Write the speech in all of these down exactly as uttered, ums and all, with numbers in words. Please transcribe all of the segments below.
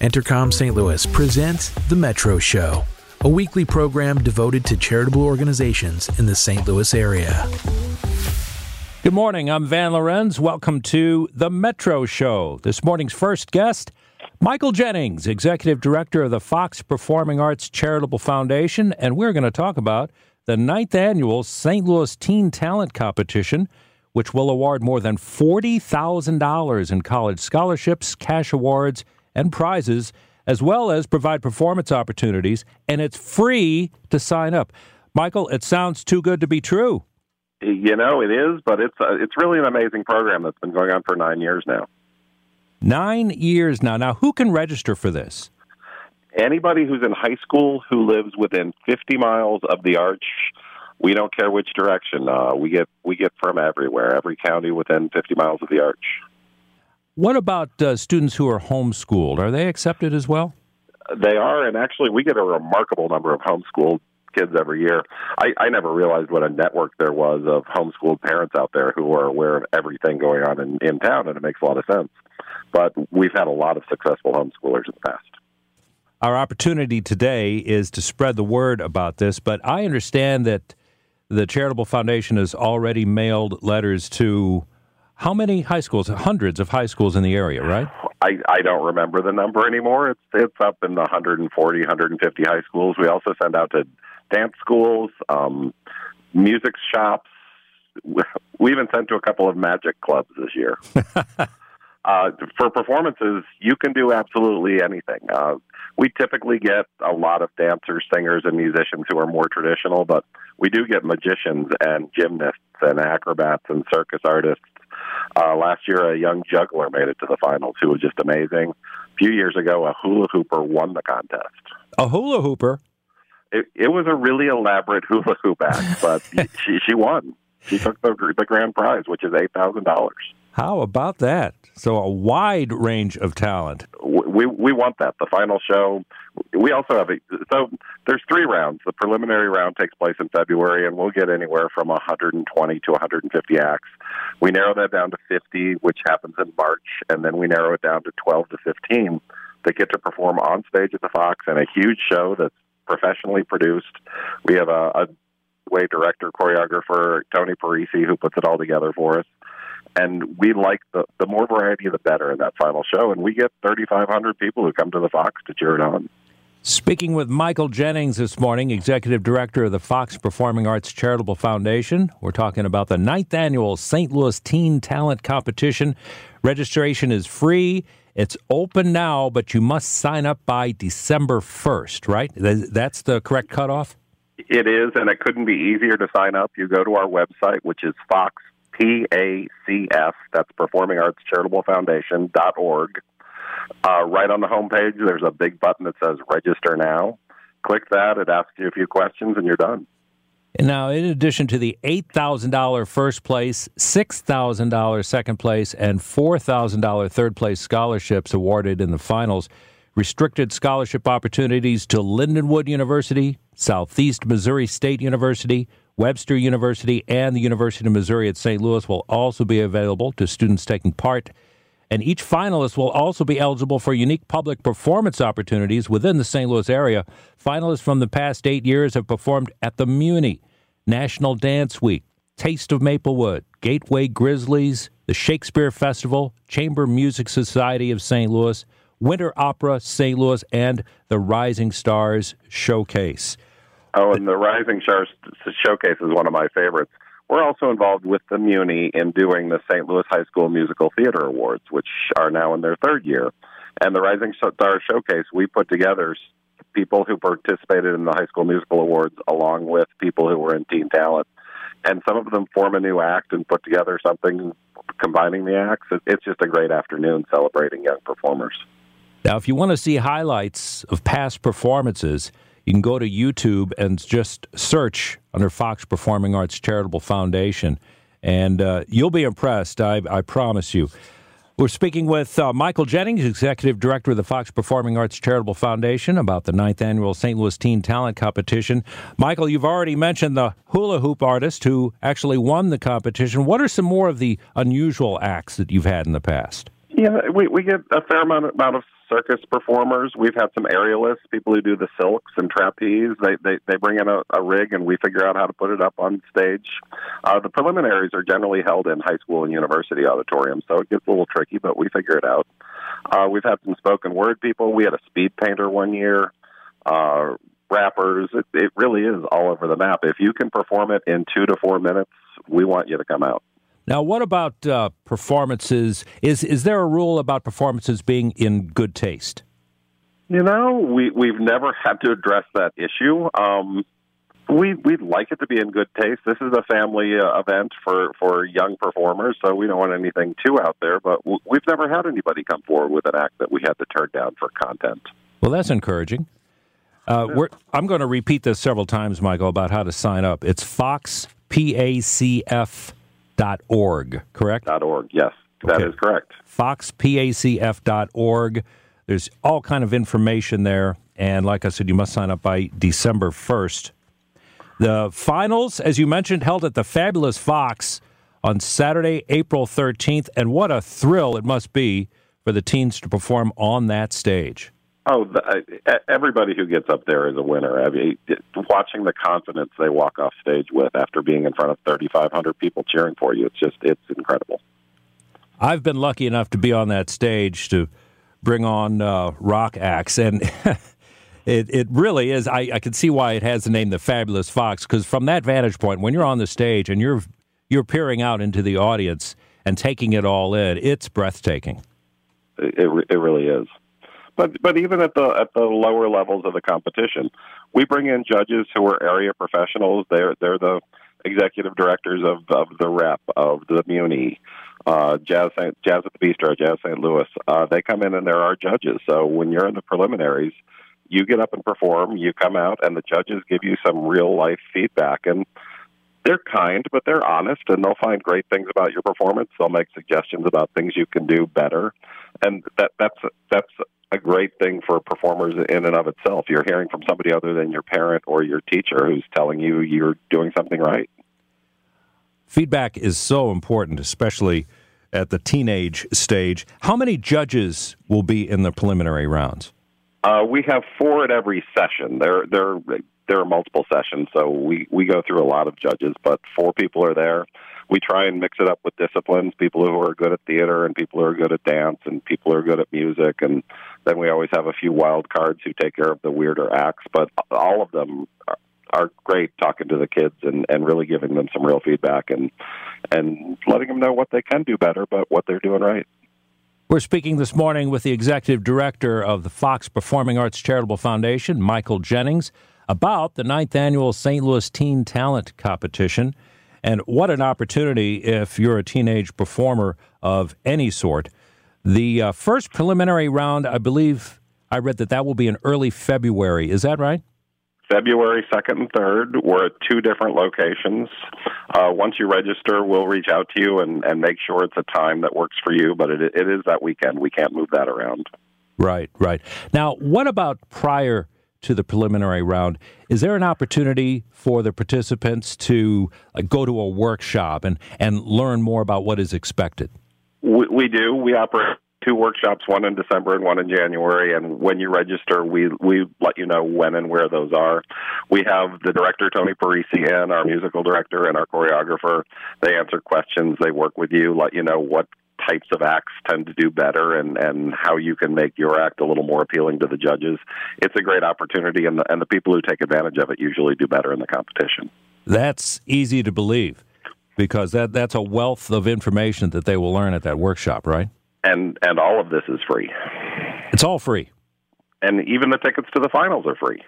Entercom Saint Louis presents The Metro Show, a weekly program devoted to charitable organizations in the Saint Louis area. Good morning, I'm Van Lorenz. Welcome to The Metro Show. This morning's first guest, Michael Jennings, Executive Director of the Fox Performing Arts Charitable Foundation, and we're going to talk about the ninth annual Saint Louis Teen Talent Competition, which will award more than forty thousand dollars in college scholarships, cash awards, and prizes, as well as provide performance opportunities, and it's free to sign up. Michael, it sounds too good to be true. You know, it is, but it's uh, it's really an amazing program that's been going on for nine years now. Nine years now. Now, who can register for this? Anybody who's in high school who lives within fifty miles of the Arch. We don't care which direction. Uh, we get we get from everywhere, every county within fifty miles of the Arch. What about uh, students who are homeschooled? Are they accepted as well? They are, and actually we get a remarkable number of homeschooled kids every year. I, I never realized what a network there was of homeschooled parents out there who are aware of everything going on in, in town, and it makes a lot of sense. But we've had a lot of successful homeschoolers in the past. Our opportunity today is to spread the word about this, but I understand that the Charitable Foundation has already mailed letters to how many high schools? Hundreds of high schools in the area, right? I, I don't remember the number anymore. It's it's up in the one hundred forty, one hundred fifty high schools. We also send out to dance schools, um, music shops. We even sent to a couple of magic clubs this year. uh, for performances, you can do absolutely anything. Uh, we typically get a lot of dancers, singers, and musicians who are more traditional, but we do get magicians and gymnasts and acrobats and circus artists. Uh, last year, a young juggler made it to the finals who was just amazing. A few years ago, a hula hooper won the contest. A hula hooper? It, it was a really elaborate hula hoop act, but she, she won. She took the, the grand prize, which is eight thousand dollars. How about that? So a wide range of talent. We we want that. The final show. We also have a, so there's three rounds. The preliminary round takes place in February, and we'll get anywhere from one hundred twenty to one hundred fifty acts. We narrow that down to fifty, which happens in March, and then we narrow it down to twelve to fifteen that get to perform on stage at the Fox in a huge show that's professionally produced. We have a, a way director, choreographer, Tony Parisi, who puts it all together for us. And we like the, the more variety, the better in that final show. And we get thirty-five hundred people who come to the Fox to cheer it on. Speaking with Michael Jennings this morning, Executive Director of the Fox Performing Arts Charitable Foundation. We're talking about the ninth annual Saint Louis Teen Talent Competition. Registration is free. It's open now, but you must sign up by December first, right? That's the correct cutoff? It is, and it couldn't be easier to sign up. You go to our website, which is Fox P A C F, that's Performing Arts Charitable Foundation dot org. Uh, right on the homepage, there's a big button that says Register Now. Click that, it asks you a few questions, and you're done. And now, in addition to the eight thousand dollars first place, six thousand dollars second place, and four thousand dollars third place scholarships awarded in the finals, restricted scholarship opportunities to Lindenwood University, Southeast Missouri State University, Webster University, and the University of Missouri at Saint Louis will also be available to students taking part. And each finalist will also be eligible for unique public performance opportunities within the Saint Louis area. Finalists from the past eight years have performed at the Muni, National Dance Week, Taste of Maplewood, Gateway Grizzlies, the Shakespeare Festival, Chamber Music Society of Saint Louis, Winter Opera Saint Louis, and the Rising Stars Showcase. Oh, and the Rising Stars Showcase is one of my favorites. We're also involved with the Muni in doing the Saint Louis High School Musical Theater Awards, which are now in their third year. And the Rising Stars Showcase, we put together people who participated in the High School Musical Awards along with people who were in Teen Talent. And some of them form a new act and put together something combining the acts. It's just a great afternoon celebrating young performers. Now, if you want to see highlights of past performances, you can go to YouTube and just search under Fox Performing Arts Charitable Foundation, and uh, you'll be impressed, I, I promise you. We're speaking with uh, Michael Jennings, Executive Director of the Fox Performing Arts Charitable Foundation, about the ninth Annual Saint Louis Teen Talent Competition. Michael, you've already mentioned the hula hoop artist who actually won the competition. What are some more of the unusual acts that you've had in the past? Yeah, we, we get a fair amount, amount of circus performers. We've had some aerialists, people who do the silks and trapeze. They they, they bring in a, a rig, and we figure out how to put it up on stage. Uh, the preliminaries are generally held in high school and university auditoriums, so it gets a little tricky, but we figure it out. Uh, we've had some spoken word people. We had a speed painter one year, uh, rappers. It, it really is all over the map. If you can perform it in two to four minutes, we want you to come out. Now, what about uh, performances? Is is there a rule about performances being in good taste? You know, we, we've never had to address that issue. Um, we, we'd like it to be in good taste. This is a family uh, event for, for young performers, so we don't want anything too out there, but w- we've never had anybody come forward with an act that we had to turn down for content. Well, that's encouraging. Uh, we're, I'm going to repeat this several times, Michael, about how to sign up. It's Fox P A C F dot org, correct? Dot .org, yes, that okay. is correct. Fox P A C F dot org. There's all kind of information there, and like I said, you must sign up by December first. The finals, as you mentioned, held at the Fabulous Fox on Saturday, April thirteenth, and what a thrill it must be for the teens to perform on that stage. Oh, the, uh, everybody who gets up there is a winner. I mean, watching the confidence they walk off stage with after being in front of thirty-five hundred people cheering for you, it's just, it's incredible. I've been lucky enough to be on that stage to bring on uh, rock acts, and it, it really is. I, I can see why it has the name The Fabulous Fox, because from that vantage point, when you're on the stage and you're you're peering out into the audience and taking it all in, it's breathtaking. It, it, it really is. But but even at the at the lower levels of the competition, we bring in judges who are area professionals. They're they're the executive directors of, of the Rep, of the Muni, uh, Jazz Saint, Jazz at the Bistro, Jazz Saint Louis. Uh, they come in and they're our judges. So when you're in the preliminaries, you get up and perform. You come out, and the judges give you some real life feedback. And they're kind, but they're honest, and they'll find great things about your performance. They'll make suggestions about things you can do better, and that that's that's a great thing for performers in and of itself. You're hearing from somebody other than your parent or your teacher who's telling you you're doing something right. Feedback is so important, especially at the teenage stage. How many judges will be in the preliminary rounds? Uh, we have four at every session. There, there, there are multiple sessions, so we, we go through a lot of judges, but four people are there. We try and mix it up with disciplines, people who are good at theater and people who are good at dance and people who are good at music. And then we always have a few wild cards who take care of the weirder acts. But all of them are, are great talking to the kids and, and really giving them some real feedback and, and letting them know what they can do better, but what they're doing right. We're speaking this morning with the executive director of the Fox Performing Arts Charitable Foundation, Michael Jennings, about the ninth annual Saint Louis Teen Talent Competition. And what an opportunity if you're a teenage performer of any sort. The uh, first preliminary round, I believe I read that that will be in early February. Is that right? February second and third. We're at two different locations. Uh, once you register, we'll reach out to you and, and make sure it's a time that works for you, but it, it is that weekend. We can't move that around. Right, right. Now, what about prior to the preliminary round? Is there an opportunity for the participants to uh, go to a workshop and, and learn more about what is expected? We, we do. We operate two workshops, one in December and one in January, and when you register, we, we let you know when and where those are. We have the director, Tony Parisi, and our musical director and our choreographer. They answer questions. They work with you, let you know what types of acts tend to do better and, and how you can make your act a little more appealing to the judges. It's a great opportunity, and the, and the people who take advantage of it usually do better in the competition. That's easy to believe because that, that's a wealth of information that they will learn at that workshop, right? And and all of this is free. It's all free. And even the tickets to the finals are free.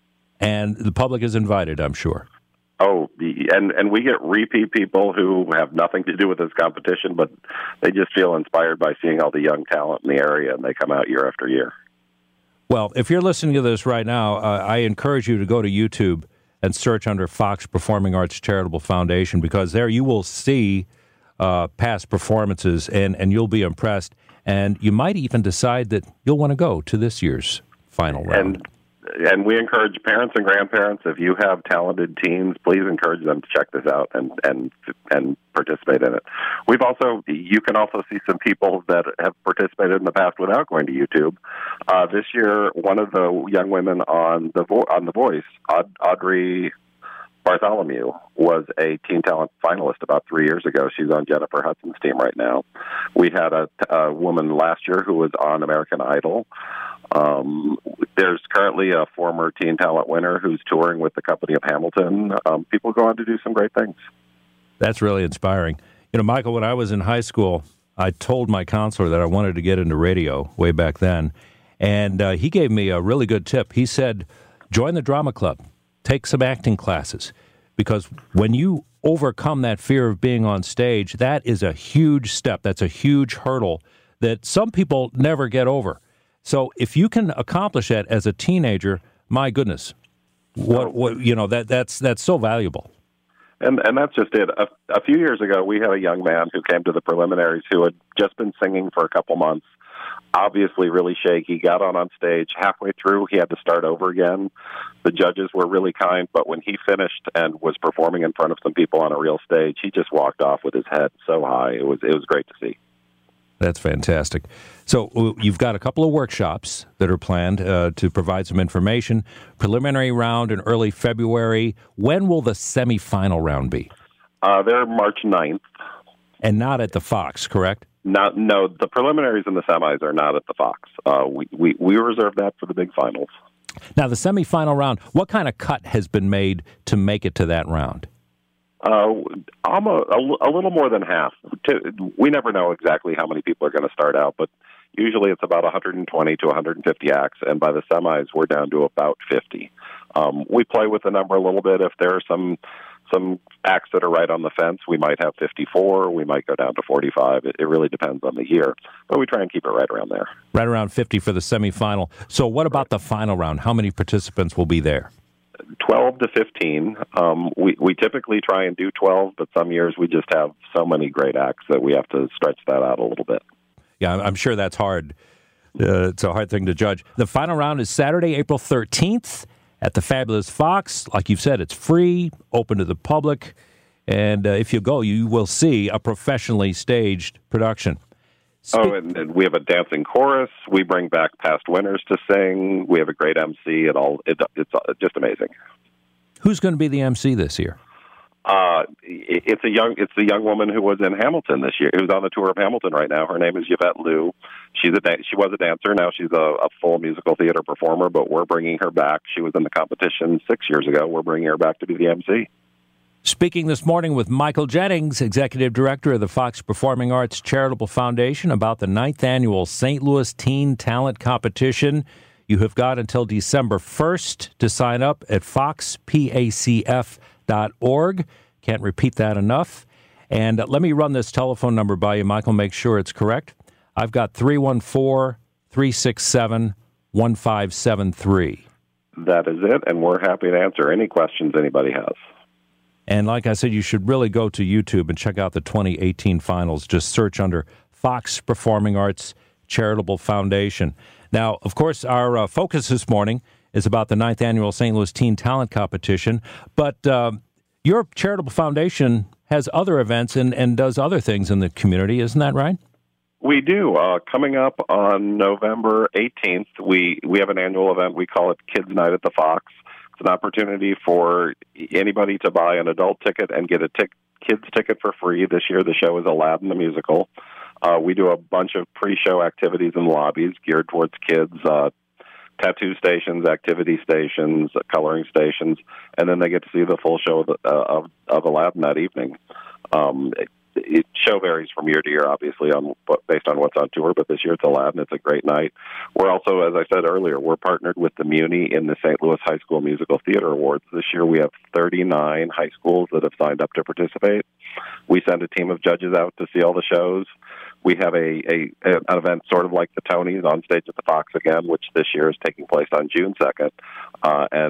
And the public is invited, I'm sure. Oh, and, and we get repeat people who have nothing to do with this competition, but they just feel inspired by seeing all the young talent in the area, and they come out year after year. Well, if you're listening to this right now, uh, I encourage you to go to YouTube and search under Fox Performing Arts Charitable Foundation, because there you will see uh, past performances, and, and you'll be impressed. And you might even decide that you'll want to go to this year's final round. And and we encourage parents and grandparents, if you have talented teens, please encourage them to check this out and, and, and participate in it. We've also, you can also see some people that have participated in the past without going to YouTube. Uh, this year, one of the young women on the, Vo- on the Voice, Aud- Audrey Bartholomew, was a Teen Talent finalist about three years ago. She's on Jennifer Hudson's team right now. We had a, a woman last year who was on American Idol. Um, there's currently a former Teen Talent winner who's touring with the company of Hamilton. Um, people go on to do some great things. That's really inspiring. You know, Michael, when I was in high school, I told my counselor that I wanted to get into radio way back then, and uh, he gave me a really good tip. He said, join the drama club. Take some acting classes, because when you overcome that fear of being on stage, that is a huge step. That's a huge hurdle that some people never get over. So if you can accomplish that as a teenager, my goodness, what, what you know, that that's that's so valuable. And and that's just it. A, a few years ago, we had a young man who came to the preliminaries who had just been singing for a couple months, obviously really shaky, got on on stage. Halfway through, he had to start over again. The judges were really kind, but when he finished and was performing in front of some people on a real stage, he just walked off with his head so high. It was it was great to see. That's fantastic. So you've got a couple of workshops that are planned uh, to provide some information. Preliminary round in early February. When will the semifinal round be? Uh, they're March ninth. And not at the Fox, correct? Not, no, the preliminaries and the semis are not at the Fox. Uh, we, we, we reserve that for the big finals. Now, the semifinal round, what kind of cut has been made to make it to that round? Uh, almost a, a little more than half. We never know exactly how many people are going to start out, but usually it's about one hundred twenty to one hundred fifty acts, and by the semis, we're down to about fifty. Um, we play with the number a little bit. If there are some some acts that are right on the fence, we might have fifty-four. We might go down to forty-five. It, it really depends on the year, but we try and keep it right around there. Right around fifty for the semifinal. So what about the final round? How many participants will be there? twelve to fifteen. Um, we, we typically try and do twelve, but some years we just have so many great acts that we have to stretch that out a little bit. Yeah, I'm sure that's hard. Uh, it's a hard thing to judge. The final round is Saturday, April thirteenth at the Fabulous Fox. Like you've said, it's free, open to the public, and uh, if you go, you will see a professionally staged production. Spe- oh, and, and we have a dancing chorus. We bring back past winners to sing. We have a great M C. It all it, it's just amazing. Who's going to be the M C this year? Uh, it, it's a young it's a young woman who was in Hamilton this year. Who's on the tour of Hamilton right now. Her name is Yvette Liu. She's a she was a dancer. Now she's a, a full musical theater performer. But we're bringing her back. She was in the competition six years ago. We're bringing her back to be the M C. Speaking this morning with Michael Jennings, Executive Director of the Fox Performing Arts Charitable Foundation, about the ninth Annual Saint Louis Teen Talent Competition. You have got until December first to sign up at fox pacf dot org. Can't repeat that enough. And uh, let me run this telephone number by you, Michael, make sure it's correct. I've got three one four, three six seven, one five seven three. That is it, and we're happy to answer any questions anybody has. And like I said, you should really go to YouTube and check out the twenty eighteen finals. Just search under Fox Performing Arts Charitable Foundation. Now, of course, our uh, focus this morning is about the ninth Annual Saint Louis Teen Talent Competition. But uh, your charitable foundation has other events and, and does other things in the community. Isn't that right? We do. Uh, coming up on November eighteenth, we, we have an annual event. We call it Kids Night at the Fox. It's an opportunity for anybody to buy an adult ticket and get a tic- kid's ticket for free. This year, the show is Aladdin the Musical. Uh, we do a bunch of pre-show activities in lobbies geared towards kids, uh, tattoo stations, activity stations, coloring stations, and then they get to see the full show of, uh, of, of Aladdin that evening. Um, it, it show varies from year to year, obviously, on based on what's on tour, but this year it's Aladdin. It's a great night. We're also, as I said earlier, we're partnered with the Muni in the Saint Louis High School Musical Theater Awards. This year we have thirty-nine high schools that have signed up to participate. We send a team of judges out to see all the shows. We have a, a an event sort of like the Tonys on stage at the Fox again, which this year is taking place on June second. Uh, and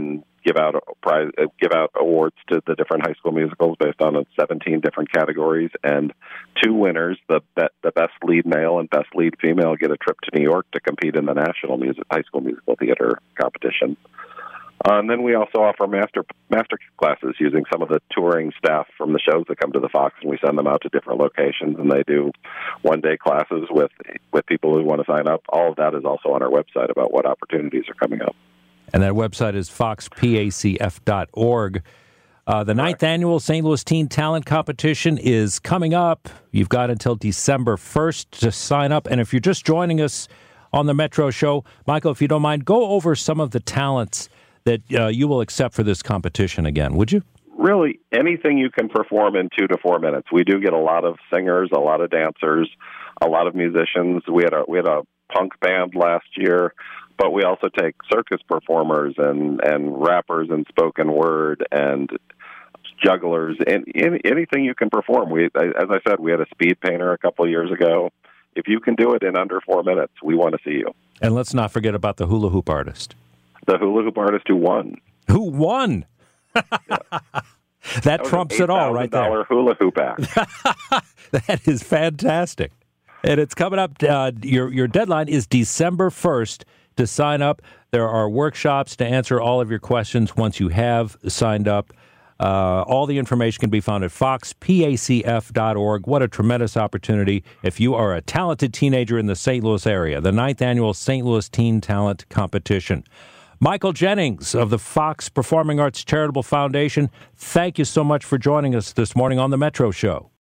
give out prize, give out awards to the different high school musicals based on seventeen different categories, and two winners, the be, the best lead male and best lead female, get a trip to New York to compete in the national music high school musical theater competition. Uh, and then we also offer master master classes using some of the touring staff from the shows that come to the Fox, and we send them out to different locations, and they do one-day classes with with people who want to sign up. All of that is also on our website about what opportunities are coming up. And that website is fox pacf dot org. Uh, the ninth annual Saint Louis Teen Talent Competition is coming up. You've got until December first to sign up. And if you're just joining us on the Metro Show, Michael, if you don't mind, go over some of the talents that uh, you will accept for this competition again, would you? Really, anything you can perform in two to four minutes. We do get a lot of singers, a lot of dancers, a lot of musicians. We had a we had a punk band last year, but we also take circus performers and, and rappers and spoken word and jugglers, and, and anything you can perform. We, as I said, we had a speed painter a couple of years ago. If you can do it in under four minutes, we want to see you. And let's not forget about the hula hoop artist. The hula hoop artist who won. Who won? Yeah. that, that trumps it all right there. eight thousand dollars hula hoop act. That is fantastic. And it's coming up. Uh, your, your deadline is December first to sign up. There are workshops to answer all of your questions once you have signed up. Uh, all the information can be found at fox pacf dot org. What a tremendous opportunity if you are a talented teenager in the Saint Louis area. The ninth annual Saint Louis Teen Talent Competition. Michael Jennings of the Fox Performing Arts Charitable Foundation, thank you so much for joining us this morning on the Metro Show.